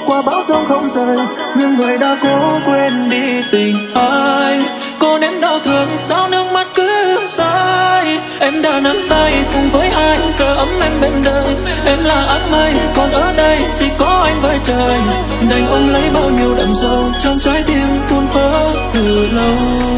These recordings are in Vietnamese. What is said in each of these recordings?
qua bão giông không rời, nhưng người đã cố quên đi tình ai. Cô ném đau thương sao nước mắt cứ rơi. Em đã nắm tay cùng với anh, giờ ấm em bên đời. Em là áng mây còn ở đây chỉ có anh với trời. Đành ôm lấy bao nhiêu đậm sâu trong trái tim phun phớ từ lâu.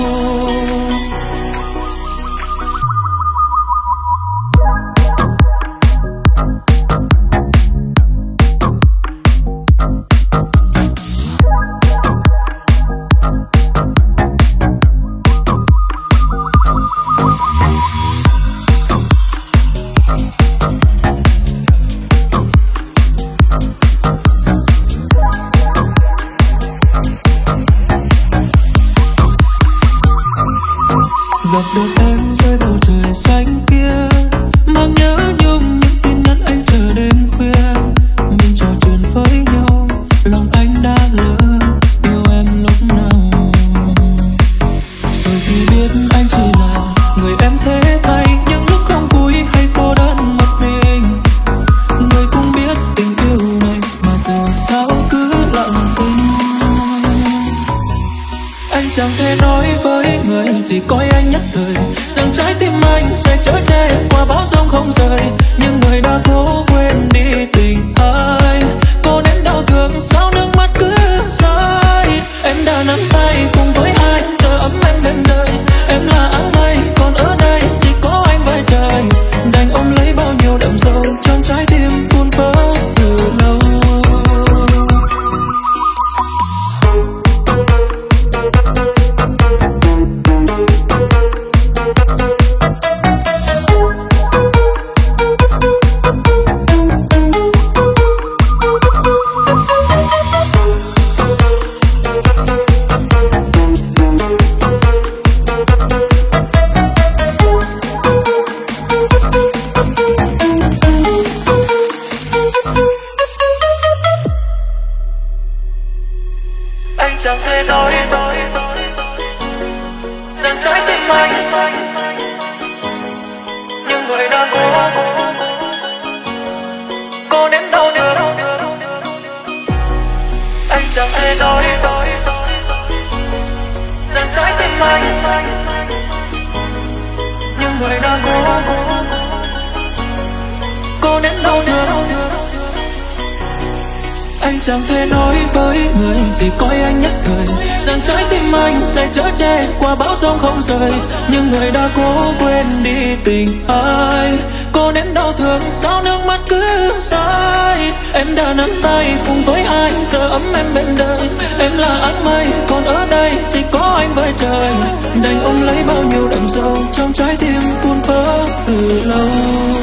Gặp được em dưới bầu trời xanh kia, mang nhớ nhung những tin nhắn anh chờ đêm khuya. Mình trò chuyện với nhau, lòng anh đã lỡ yêu em lúc nào. Rồi thì biết anh chỉ là người em thế thay, những lúc không vui hay cô đơn một mình. Người cũng biết tình yêu này mà giờ sao cứ lặng thinh. Anh chẳng thể nói với người chỉ coi anh nhất thời, rằng trái tim anh sẽ chở che qua bão giông không rời. Nhưng người đã cố quên đi tình ai. Cô ném đau thương sao nước mắt cứ rơi. Em đã nắm tay cùng với anh, giờ ấm em bên đời. Em là áng mây còn ở đây chỉ có anh với trời. Đành ôm lấy bao nhiêu đậm sâu trong trái tim phun phớ từ lâu. Anh chẳng thể nói rằng trái tim anh, nhưng người đã cố ném đau thương. Anh chẳng thể nói rằng trái tim anh, nhưng người đã cố ném đau thương. Anh chẳng thể nói với người chỉ coi anh nhất thời, rằng trái tim anh sẽ chở che qua bão giông không rời. Nhưng người đã cố quên đi tình ai. Cô ném đau thương sao nước mắt cứ rơi. Em đã nắm tay cùng với anh, giờ ấm em bên đời. Em là áng mây còn ở đây chỉ có anh với trời. Đành ôm lấy bao nhiêu đậm sâu trong trái tim phun phớ từ lâu.